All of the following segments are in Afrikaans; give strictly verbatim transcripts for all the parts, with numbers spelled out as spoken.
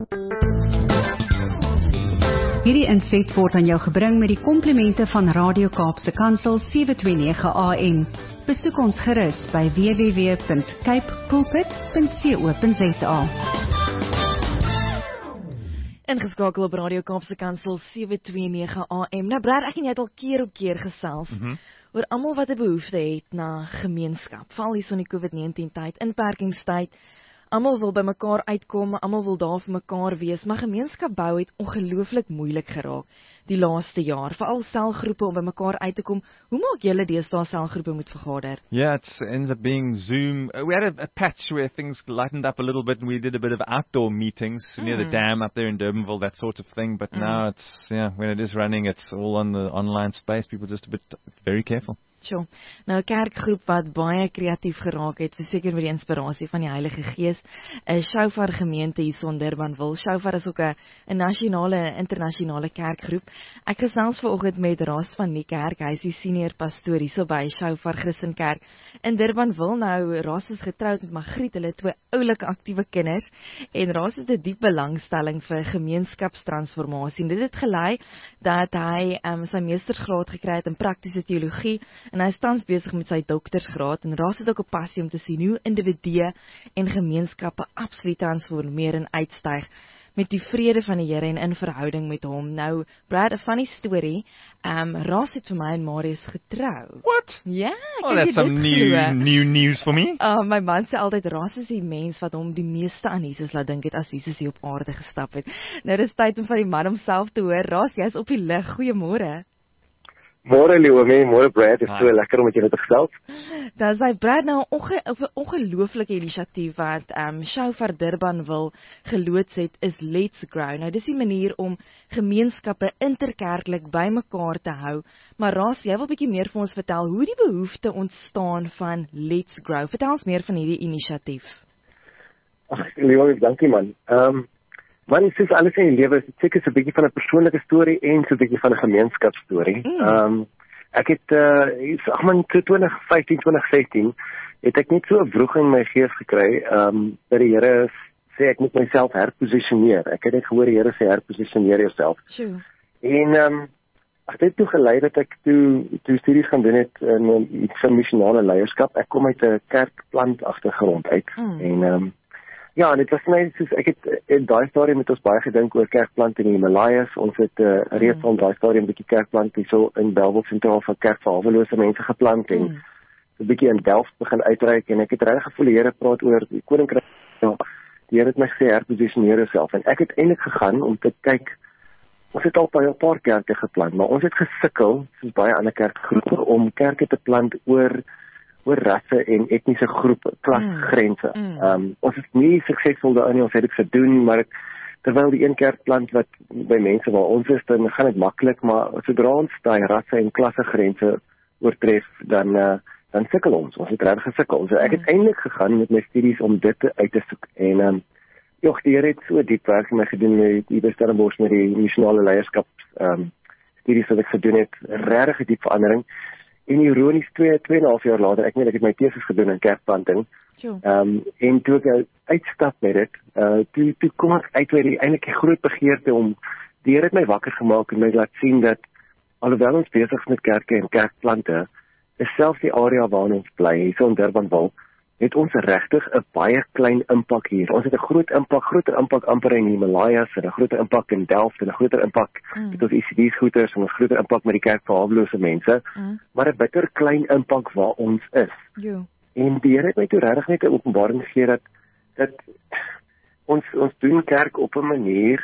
Hierdie inset word aan jou gebring met die komplimente van Radio Kaapse Kansel sewe twee nege A M. Besoek ons gerus by w w w punt cape pulpit punt co punt za. Ingeskakel op Radio Kaapse Kansel sewe twee nege A M. Nou Brad, ek en jy het al keer op keer gesels mm -hmm. oor almal wat 'n behoefte het na gemeenskap. Veral hier so in die COVID negentien tyd, inperkingstyd. Almal wil by mekaar uitkom, almal wil daar vir mekaar wees, maar gemeenskap bou het ongelooflik moeilik geraak die laaste jaar. Veral selgroepe om by mekaar uit te kom. Hoe maak julle deesdae selgroepe moet vergader? Yeah, it ends up being Zoom. We had a, a patch where things lightened up a little bit and we did a bit of outdoor meetings mm. near the dam up there in Durbanville, that sort of thing. But mm. now it's, yeah, when it is running, it's all on the online space. People just a bit very careful. Sure. Nou 'n kerkgroep wat baie kreatief geraak het, verseker met die inspirasie van die Heilige Gees, 'n Shofar gemeente hier in Durbanville. Shofar is ook 'n 'n nasionale, internasionale kerkgroep. Ek gesels vanoggend met Ras van die kerk. Hy is die senior pastoor hier by Shofar Christenkerk in Durbanville. Nou Ras is getroud met Magriet, hulle twee oulike aktiewe kinders, en Ras het 'n diep belangstelling vir gemeenskapstransformasie. Dit het gelei dat hy um, sy meestersgraad gekry het in praktiese teologie. En hy is tans besig met sy doktersgraad, en Ras het ook 'n passie om te sien hoe individue en gemeenskappe absoluut transformeer en uitstyg met die vrede van die Here en in verhouding met hom. Nou, Brad, 'n funny story. Um, Ras het vir my en Marius getrou. What? Ja, yeah, oh, that's some new, new news for me. Uh, my man sê altyd, Ras is die mens wat hom die meeste aan Jesus laat dink het as Jesus hier op aarde gestap het. Nou, dis tyd om van die man homself te hoor. Ras, jy's op die lig. Goeiemôre. Môre Leonie, môre Brad, is so lekker om met julle te gesels. Dis hy Brad, nou 'n onge, ongelooflike inisiatief wat um, Shofar Durbanville geloods het, is Let's Grow. Nou dis die manier om gemeenskappe interkerklik bymekaar te hou. Maar Ras, jy wil bietjie meer vir ons vertel hoe die behoefte ontstaan van Let's Grow. Vertel ons meer van hierdie inisiatief. Ag, Leonie, dankie man. Ehm um, Man, soos alles in die lewe is dit seker so 'n bietjie van 'n persoonlike storie en so 'n bietjie van 'n gemeenskapsstorie. Ehm mm. um, ek het uh ag man, twintig vyftien, twintig sestien het ek net so 'n wroging in my gees gekry, ehm um, dat die Here sê ek moet myself herposisioneer. Ek het net gehoor die Here sê herposisioneer jouself. Sure. En ehm um, ag dit het toe gelei dat ek toe toe studies gaan doen het in iets van missionale leierskap. Ek kom uit 'n kerkplant agtergrond uit mm. en ehm um, ja, en dit was my soos ek het in daai stadium met ons baie gedink oor kerkplant in die Himalayas. Ons het uh, reeds van daai stadium 'n bietjie kerkplant hier so in Bellville sentraal van kerk vir hawelose mense geplant en mm. so 'n bietjie in Delft begin uitreik, en ek het reg gevoel die Here praat oor die koninkryk. Ja, die Here het my gesê herposisioneer jouself, en ek het eintlik gegaan om te kyk. Ons het al by 'n paar kerke geplant, maar ons het gesukkel soos baie ander kerkgroepe om kerke te plant oor oor rasse en etniese groepe, klasgrense. Mm. Um, ons is nie suksesvol daarin, ons het dit gedoen, maar terwyl die een kerkplant wat by mense waar ons is, dan gaan dit maklik, maar sodra ons daai rasse en klassegrense oortref, dan uh, dan sukkel ons. Ons het regtig gesukkel. So ek het mm. eintlik gegaan met my studies om dit uit te soek. En um, joh, die Here het so diep werk vir my gedoen met die Stellenbosch met die missionale leierskap um, studies wat ek gedoen het, regtig 'n diep verandering. En ironies twee, twee en 'n half jaar later, ek weet ek het my teses gedoen in kerkplanting. Sure. Um, en toe ek uitstap met dit, uh, toe, toe kom ek uit by die eintlik 'n groot begeerte om, die Here het my wakker gemaak en my laat sien dat, alhoewel ons besig is met kerke en kerkplante, is selfs die area waarin ons bly, hier so in Durbanville, het ons regtig 'n baie klein impak hier. Ons het 'n groot impak, groter impak amper in die Himalayas, en 'n groter impak in Delft, en 'n groter impak mm. met ons I C D's goeders, en 'n groter impak met die kerk vir hawelose mense, mm. maar 'n bitter klein impak waar ons is. Jo. En die Here het my toe regtig net 'n openbaring gegee dat dat ons ons doen kerk op 'n manier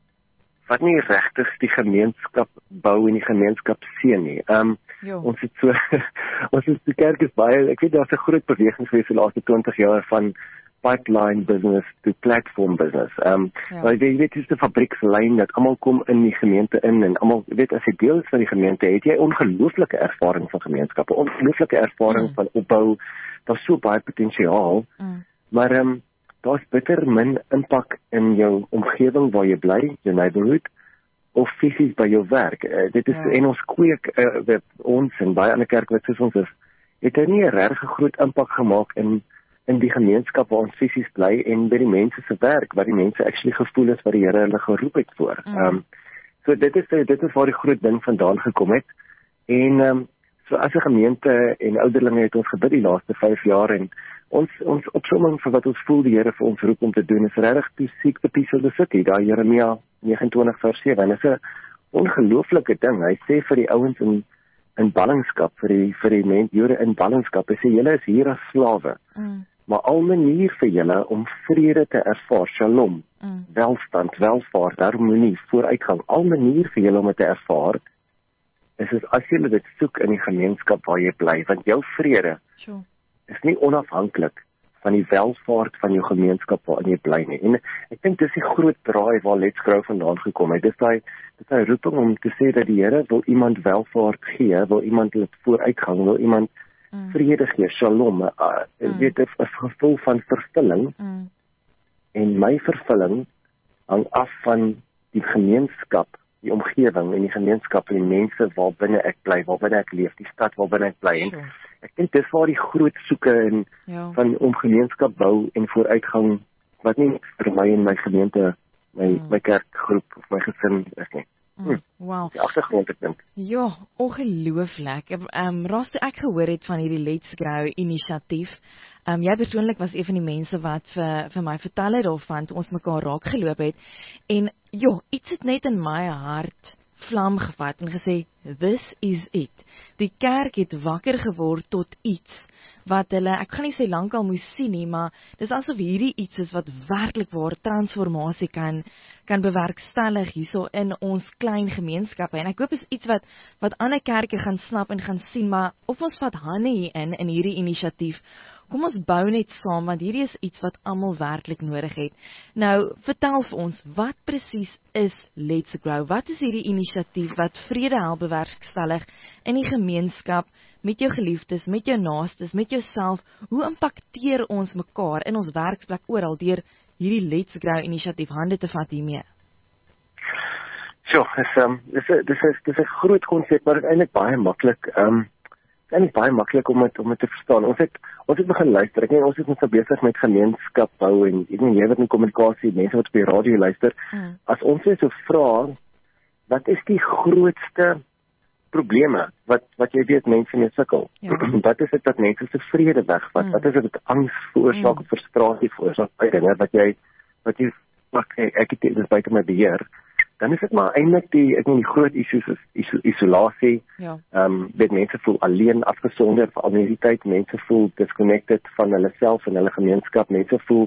wat nie regtig die gemeenskap bou en die gemeenskap seën nie. Um, ons het so, ons is die kerk is baie, ek weet daar's 'n groot beweging gewees die laaste twintig jaar van pipeline business to platform business. Um, ja. Jy weet, dit is 'n fabriekslyn dat almal kom in die gemeente in, en almal weet as jy deel is van die gemeente, het jy ongelooflike ervaring van gemeenskappe, ongelooflike ervaring mm. van opbou. Daar's so baie potensiaal, mm. maar um, daar's bitter min impak in jou omgewing waar jy bly, jou neighborhood, of fisies by jou werk. Uh, dit is, ja. En ons kweek, uh, met ons en baie ander kerke wat soos ons is, het hy nie 'n regtig groot impak gemaak in in die gemeenskap waar ons fisies bly en by die mense se werk, waar die mense actually gevoel is wat die Here hulle geroep het voor. Mm. Um, so dit is dit is waar die groot ding vandaan gekom het. En um, so as 'n gemeente en ouderlinge het ons gebid die laaste vyf jaar en ons ons opsomming vir wat ons voel die Here vir ons roep om te doen is regtig to seek the peace of the city, daar Jeremia negenentwintig vers sewe. En dit is 'n ongelooflike ding. Hy sê vir die ouens in in ballingskap, vir die vir die mense Jode in ballingskap, hy sê julle is hier as slawe. Mm. Maar al manier vir julle om vrede te ervaar, shalom, mm. welstand, welvaart, harmonie, vooruitgang, al manier vir julle om dit te ervaar, is dit as julle dit soek in die gemeenskap waar jy bly, want jou vrede sure. is nie onafhanklik van die welvaart van jou gemeenskap waarin jy bly nie. En ek dink dis die groot draai waar Let's Grow vandaan gekom het. Dis daai dis daai roeping om te sê dat die Here wil iemand welvaart gee, wil iemand dit vooruitgang, wil iemand mm. vrede gee, shalom, uh, mm. weet 'n gevoel van vervulling. Mm. En my vervulling hang af van die gemeenskap, die omgewing en die gemeenskap en die mense waarbinne ek bly, waarbinne ek leef, die stad waarbinne ek bly. En ek dink dis waar die groot soeke in ja. van om gemeenskap bou en vooruitgang wat nie vir my en my gemeente, my mm. my kerkgroep of my gesin is nie. Hm. Mm. Wow. Die agtergrond ek dink. Ja, ongelooflik. Ehm um, Ras, toe ek gehoor het van hierdie Let's Grow inisiatief, ehm um, jy persoonlik was een van die mense wat vir vir my vertel het daarvan toe ons mekaar raak geloop het en ja, iets het net in my hart vlam gevat en gesê, this is it. Die kerk het wakker geword tot iets wat hulle, ek gaan nie sê lankal moes sien nie, maar dis asof hierdie iets is wat werklik waar transformasie kan kan bewerkstellig hierso in ons klein gemeenskappe. En ek hoop is iets wat wat ander kerke gaan snap en gaan sien, maar of ons vat hande hierin in hierdie inisiatief. Kom ons bou net saam, want hierdie is iets wat almal werklik nodig het. Nou, vertel vir ons, wat presies is Let's Grow? Wat is hierdie inisiatief wat vrede help bewerkstellig in die gemeenskap, met jou geliefdes, met jou naastes, met jouself? Hoe impakteer ons mekaar in ons werksplek oral deur hierdie Let's Grow inisiatief hande te vat hiermee? So, dis um, dis dis is dis 'n groot konsep, maar dit is eintlik baie maklik. Um, dit is baie maklik om dit om dit te verstaan. Ons het ons het begin luister. Ek meen ons is net so besig met gemeenskap bou en ek meen jy wat in kommunikasie, mense wat op die radio luister. Mm. As ons net so vra, wat is die grootste probleme wat wat jy weet mense mee sukkel? Ja. Wat is dit dat mense se vrede wegvat? Mm. Wat is dit wat angs veroorsaak, mm. frustrasie veroorsaak? Dinge wat jy wat jy ek ek het dit buite my beheer. Dan is dit maar eintlik die ek meen die groot issues is iso, isolasie. Ja. Ehm um, dit mense voel alleen, afgesonder vir al die tyd, mense voel disconnected van hulle self en hulle gemeenskap, mense voel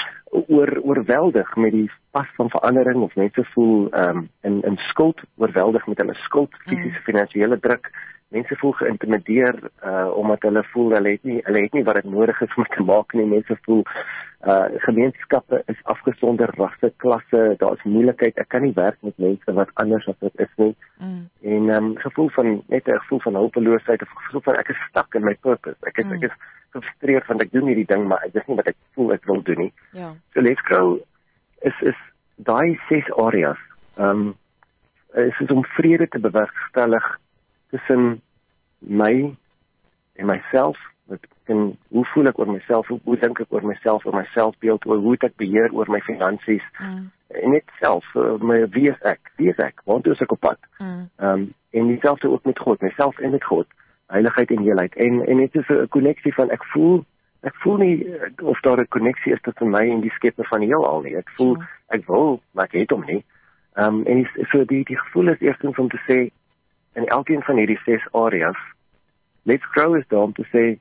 oor oorweldig met die pas van verandering of mense voel ehm um, in in skuld, oorweldig met hulle skuld, fisiese mm. finansiële druk. Mense voel geïntimideer uh omdat hulle voel hulle het nie hulle het nie wat dit nodig is om te maak nie. Mense voel uh gemeenskappe is afgesonder, rasse, klasse, daar is moeilikheid. Ek kan nie werk met mense wat anders as dit is nie. Mm. En um gevoel van net 'n gevoel van hulpeloosheid of gevoel van ek is stuck in my purpose. Ek is mm. ek is gefrustreerd want ek doen hierdie ding maar ek dis nie wat ek voel ek wil doen nie. Ja. So Let's Grow is is daai ses areas. Um is is om vrede te bewerkstellig tussen my en myself, en hoe voel ek oor myself, hoe, hoe dink ek oor myself, oor my selfbeeld, oor hoe ek beheer oor my finansies, mm. en net self, my wie is ek, wie is ek, want hoe is ek op pad, mm. um, en dieselfde ook met God, myself en met God, heiligheid en heelheid, en, en het is een connectie van, ek voel, ek voel nie, of daar een connectie is tussen my en die skepper van die heelal nie, ek voel, mm. ek wil, maar ek het hom nie, um, en die, so die, die gevoel is eerstens om te sê, in elkeen van hierdie ses areas, Let's Grow is daar om te sê,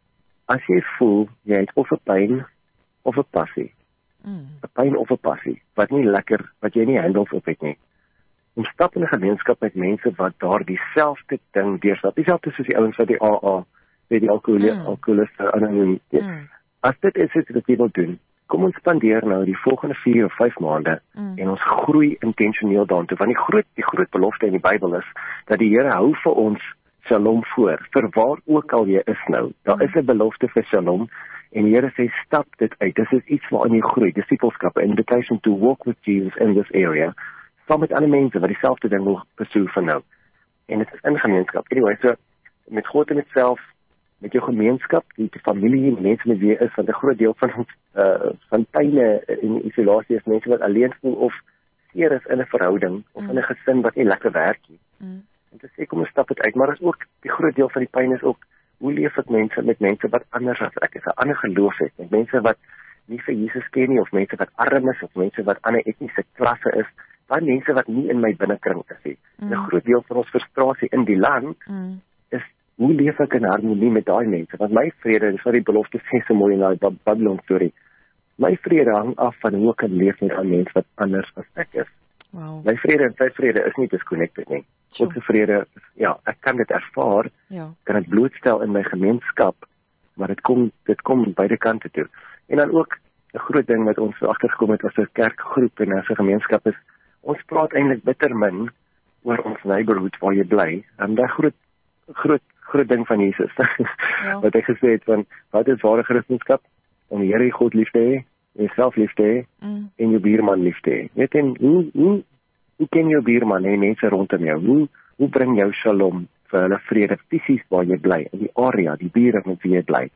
as jy voel, jy het of 'n pyn, of 'n passie, 'n mm. pyn of 'n passie, wat nie lekker, wat jy nie handles op het nie, om stap in 'n gemeenskap met mense wat daar dieselfde ding deurstap, dieselfde soos die ouens wat die A A, weet die alkoholiste, mm. alkoholiste, anoniem, mm. as dit is iets wat jy wil doen, kom ons spandeer nou die volgende vier of vyf maande mm. en ons groei intentioneel daartoe, want die groot, die groot belofte in die Bybel is, dat die Here hou vir ons shalom voor, vir waar ook al jy is nou, daar mm. is 'n belofte vir shalom, en die Here sê, stap dit uit, dis is iets waarin jy groei, discipleskap, invitation to walk with Jesus in this area, saam met ander mense, wat dieselfde ding wil pursue van nou, en dit is in gemeenskap, anyway, so, met God en met self, met jou gemeenskap, die, die familie, die mense met wie jy is, want 'n groot deel van ons uh, van pyne en isolasie is mense wat alleen voel of seer is in 'n verhouding of mm. in 'n gesin wat nie lekker werk nie. Mm. En te sê kom ons stap dit uit, maar is ook die groot deel van die pyn is ook hoe leef ek mense met mense wat anders as ek is, 'n ander geloof het, met mense wat nie vir Jesus ken nie of mense wat arm is of mense wat ander etniese klasse is, daai mense wat nie in my binnekring is nie. Mm. 'n Groot deel van ons frustrasie in die land mm. is hoe leef ek in harmonie met daai mense? Want my vrede, dis wat die belofte sê so mooi in daai Babylon storie. My vrede hang af van hoe ek kan leef met daai mense wat anders as ek is. Wow. My vrede en sy vrede is nie disconnected nie. God se vrede, ja, ek kan dit ervaar, ja. kan dit blootstel in my gemeenskap, maar dit kom dit kom beide kante toe. En dan ook 'n groot ding wat ons agtergekom het as 'n kerkgroep en as 'n gemeenskap is, ons praat eintlik bitter min oor ons neighborhood waar jy bly. En daai groot groot groot ding van Jesus. Ja. Wat hy gesê het van wat is ware Christendom? Om die Here God lief te hê, jouself lief te hê mm. en jou buurman lief te hê. Weet jy hoe hoe hoe ken jou buurman en mense rondom jou? Hoe hoe bring jou shalom vir hulle vrede fisies waar jy bly, in die area, die bure met wie jy bly?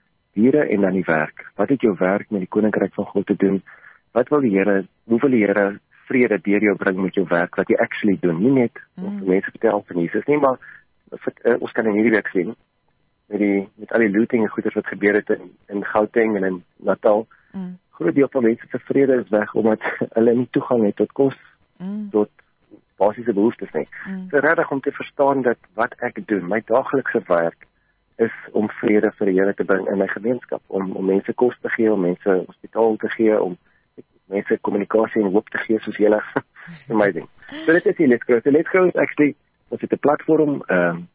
Diere en dan die werk. Wat het jou werk met die koninkryk van God te doen? Wat wil die Here, hoe wil die Here vrede deur jou bring met jou werk wat jy actually doen? Nie net mm. of mense vertel van Jesus nie, maar uh, ons kan in hierdie week sien met die met al die looting en goeders wat gebeur het in, in Gauteng en in Natal. Mm. Groot deel van mense se vrede is weg omdat hulle nie toegang het tot kos, mm. tot basiese behoeftes nie. Mm. So regtig om te verstaan dat wat ek doen, my daaglikse werk is om vrede vir die Here te bring in my gemeenskap, om om mense kos te gee, om mense hospitaal te gee, om mense kommunikasie en hoop te gee soos julle. Amazing. So dit is die Let's Grow. So Let's Grow is actually, ons het 'n platform, um,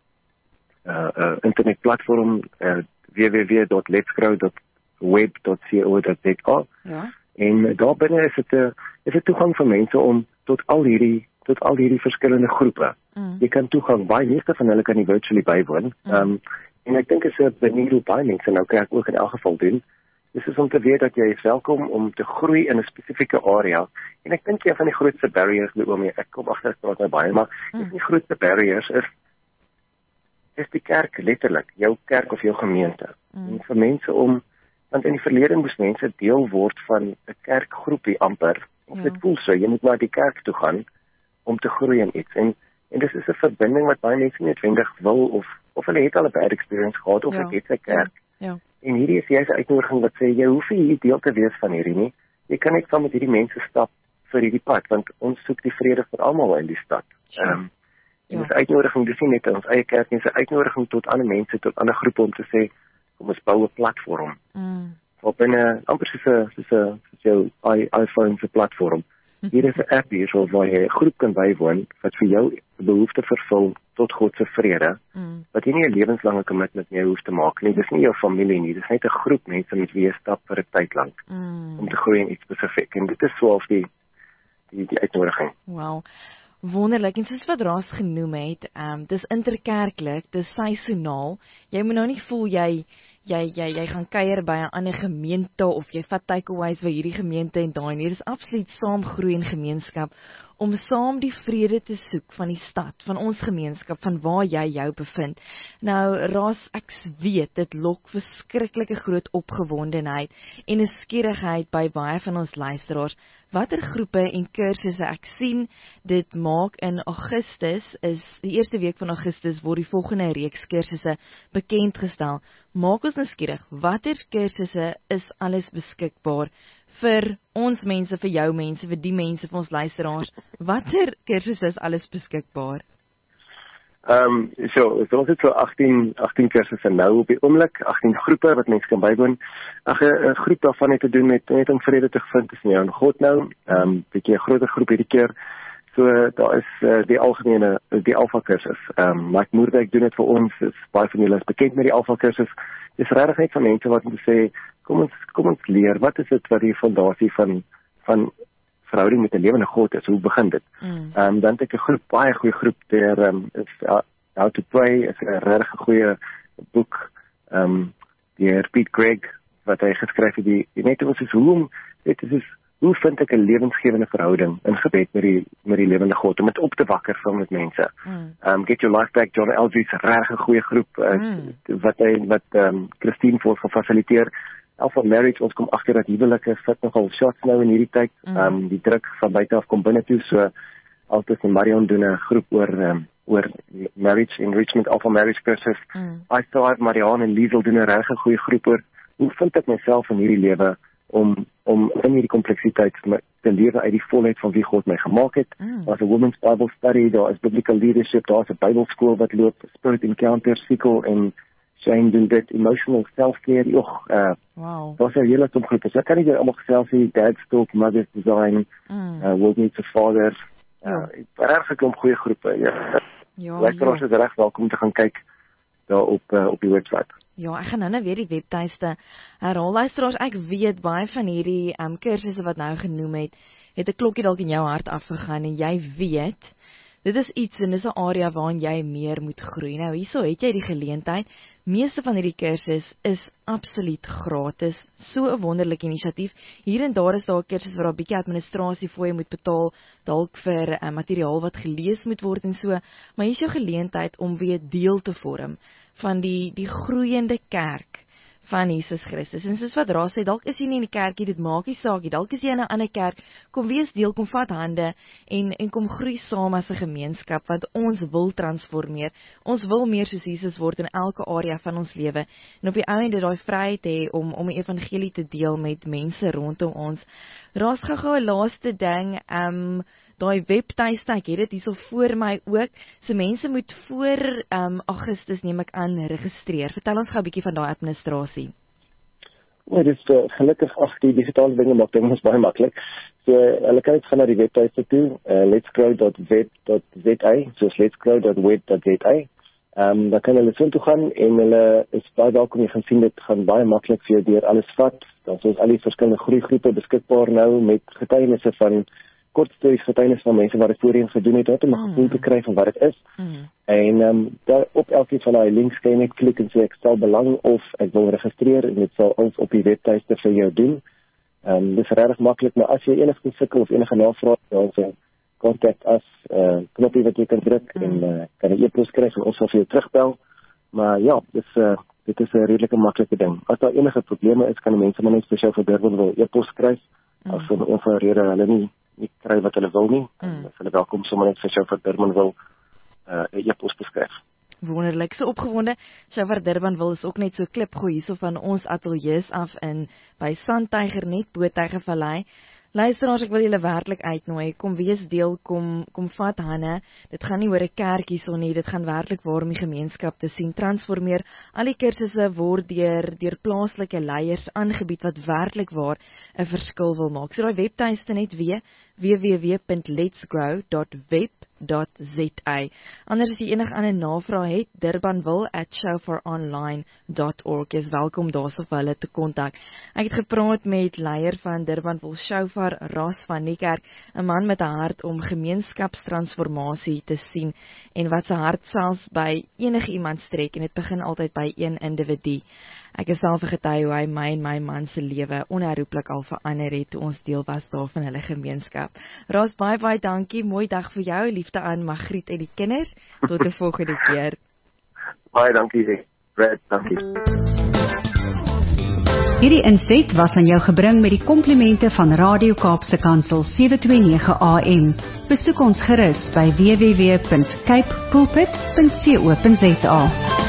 uh, uh, internetplatform, uh, w w w dot letsgrow dot web dot co dot z a. Ja. En daar binne is dit 'n is dit toegang vir mense om tot al hierdie tot al hierdie verskillende groepe. Mm. Jy kan toegang, baie meeste van hulle kan nie virtually bywoon. Mm. Um, en ek dink is 'n manier hoe baie mense nou kerk ook in elk geval doen. Dis is om te weet dat jy is welkom om te groei in 'n spesifieke area. En ek dink een van die grootste barriers waarmee ek kom agter praat nou baie, maar mm. die grootste barriers is is die kerk letterlik, jou kerk of jou gemeente. Mm. En vir mense om, want in die verlede moes mense deel word van 'n kerkgroepie amper. Of ja. Dit voel so, jy moet na die kerk toe gaan om te groei in iets. En en dis is 'n verbinding wat baie mense nie noodwendig wil of of hulle het al 'n bad experience gehad of ja. Ek het 'n kerk. Ja. Ja. En hierdie is juist 'n uitnodiging wat sê jy hoef nie hier deel te wees van hierdie nie. Jy kan net saam met hierdie mense stap vir hierdie pad want ons soek die vrede vir almal in die stad. Ehm ja. um, en ja. Dis 'n uitnodiging, dis nie net ons eie kerk nie, dis 'n uitnodiging tot ander mense, tot ander groepe om te sê kom ons bou 'n platform. Mm. Op 'n amper soos 'n soos 'n soos jou iPhone se platform. Hier is 'n app hier so waar jy 'n groep kan bywoon wat vir jou behoefte vervul tot God se vrede. Mm. Wat jy nie 'n lewenslange commitment mee hoef te maak nie. Dis nie jou familie nie, dis net 'n groep mense met wie jy stap vir 'n tyd lank mm. om te groei in iets spesifiek. En dit is swaalf die die die uitnodiging. Wow. Wonderlik, en soos wat Ras genoem het, ehm um, dis interkerklik, dis seisoonaal. Jy moet nou nie voel jy jy jy jy gaan kuier by 'n ander gemeente of jy vat takeaways by hierdie gemeente en daai nie. Dis absoluut saam groei in gemeenskap om saam die vrede te soek van die stad, van ons gemeenskap, van waar jy jou bevind. Nou Ras, ek weet dit lok verskriklike groot opgewondenheid en 'n skierigheid by baie van ons luisteraars. Watter groepe en kursusse? Ek sien dit maak in Augustus, is die eerste week van Augustus word die volgende reeks kursusse bekend gestel. Maak ons nou skieurig, watter kursusse is alles beskikbaar vir ons mense, vir jou mense, vir die mense, vir ons luisteraars? Watter kursusse is alles beskikbaar? Ehm um, so, so ons het so agtien agtien kursusse nou op die oomblik, agtien groepe wat mense kan bywoon. Ag 'n groep daarvan het te doen met net om vrede te vind tussen jou en God nou. Ehm um, bietjie 'n groter groep hierdie keer. So daar is uh, die algemene die Alpha kursus. Ehm um, Mike Moerdijk doen dit vir ons. Is baie van julle is bekend met die Alpha kursus. Dis regtig net van mense wat om te sê kom ons kom ons leer wat is dit wat die fondasie van van verhouding met 'n lewende God is. Hoe begin dit? Ehm mm. um, dan het ek 'n groep, baie goeie groep deur ehm um, is uh, How to Pray, is 'n regtig goeie boek ehm um, deur Pete Greig wat hy geskryf het, die, die net ons is hoe om dit is hoe vind ek 'n lewensgewende verhouding in gebed met die met die lewende God om dit op te wakker saam met mense. Mm. Um Get Your Life Back, John Eldredge, regtig 'n goeie groep uh, Mm. wat hy wat um, Christine vir ons gefasiliteer. Alpha Marriage, ons kom agter dat huwelike sit nogal shots nou in hierdie tyd. Mm. Um die druk van buite af kom binne toe, so Altus en Marion doen 'n groep oor um, oor marriage enrichment, Alpha Marriage kursus. Mm. I thought Marianne en Liesel doen 'n regtig goeie groep oor hoe vind ek myself in hierdie lewe om om in hierdie kompleksiteit te lewe uit die volheid van wie God my gemaak het. Mm. Daar's 'n women's Bible study, daar is biblical leadership, daar's 'n Bybelskool wat loop, Spirit Encounter, Sickle en Shane doen dit, emotional self-care, joh, uh, Wow. daar's 'n hele klomp groepe. So ek kan nie almal gesels nie, Dad's Talk, Mother's Design, Mm. uh, World Needs a Father, Ja. uh, regtig 'n klomp goeie groepe, ja. Ja, Luisteraars ja. is reg welkom te gaan kyk daar op uh, op die webwerf. Ja, ek gaan nou-nou weer die webtuiste herhaal. Luisteraars, ek weet baie van hierdie um, kursusse wat nou genoem het, het 'n klokkie dalk in jou hart afgegaan en jy weet, dit is iets en dis 'n area waarin jy meer moet groei. Nou, hierso het jy die geleentheid. Meeste van hierdie kursusse is absoluut gratis. So 'n wonderlike inisiatief. Hier en daar is daar 'n kursus waar daar 'n bietjie administrasie vir jy moet betaal, dalk vir uh, materiaal wat gelees moet word en so, maar hier is jou geleentheid om weer deel te vorm van die die groeiende kerk van Jesus Christus. En soos wat Ras sê, dalk is jy nie in die kerkie, dit maak nie saak nie. Dalk is jy in 'n ander kerk. Kom wees deel, kom vat hande en en kom groei saam as 'n gemeenskap, want ons wil transformeer. Ons wil meer soos Jesus word in elke area van ons lewe. En op die ou end daai vryheid hê om om die evangelie te deel met mense rondom ons. Ras, gou-gou 'n laaste ding, ehm um, daai webtuiste, ek het dit hierso voor my ook. So mense moet voor um, Augustus neem ek aan registreer. Vertel ons gou 'n bietjie van daai administrasie. Ja, dit is uh, gelukkig ag die digitale dinge maak dit ons baie maklik. So hulle kan net gaan na die webtuiste toe, uh, letsgrow dot web dot z a, so letsgrow dot web dot z a. Ehm um, dan kan hulle so toe gaan en hulle is baie welkom. Jy gaan sien dit gaan baie maklik vir jou deur alles vat. Dan is al die verskillende groeigroepe beskikbaar nou met getuienisse van kort stories, getuienis van mense wat dit voorheen gedoen het, net om 'n Mm. gevoel te kry van wat dit is. Mm. En ehm um, daar op elkeen van daai links kan jy net klik en sê ek stel belang of ek wil registreer en dit sal ons op die webtuiste vir jou doen. Ehm um, dis regtig maklik, maar as jy enige sukkel of enige navrae het, dan sê kontak as uh, knoppie wat jy kan druk mm. en uh, kan 'n e-pos skryf en ons sal vir jou terugbel. Maar ja, dis uh, dit is 'n redelike maklike ding. As daar enige probleme is, kan mense maar net vir jou verderwel wil e-pos skryf. Mm. As vir enige rede hulle nie nie kry wat hulle wil nie, mm. hulle welkom sommer net vir jou Durban wil 'n uh, e-pos beskryf. Wonderlik, so opgewonde. Shofar Durban wil is ook net so klipgooi hierso van ons ateljee's af in by Sandtyger net bo Tygervallei. Luisteraars, ek wil julle werklik uitnooi. Kom wees deel, kom kom vat hande. Dit gaan nie oor 'n kerk hierson nie, dit gaan werklik waar om die gemeenskap te sien transformeer. Al die kursusse word deur deur plaaslike leiers aangebied wat werklik waar 'n verskil wil maak. So daai webtuiste net weer w w w dot letsgrow dot web dot z a. Anders as jy enige ander navrae het, durbanville at shofaronline dot org. Jy is welkom daarso vir hulle te kontak. Ek het gepraat met leier van Durbanville Shofar, Ras van Niekerk, 'n man met 'n hart om gemeenskapstransformasie te sien en wat sy hart selfs by enige iemand strek en dit begin altyd by een individu. Ek is self 'n getuie hoe hy my en my man se lewe onherroepelik al verander het toe ons deel was daarvan hulle gemeenskap. Ras, baie baie dankie. Mooi dag vir jou. Liefde aan Magriet en die kinders. Tot 'n volgende keer. Baie dankie, Brad. Dankie. Hierdie inset was aan jou gebring met die komplimente van Radio Kaapse Kansel sewe twee nege A M. Besoek ons gerus by w w w punt cape pulpit punt co punt za.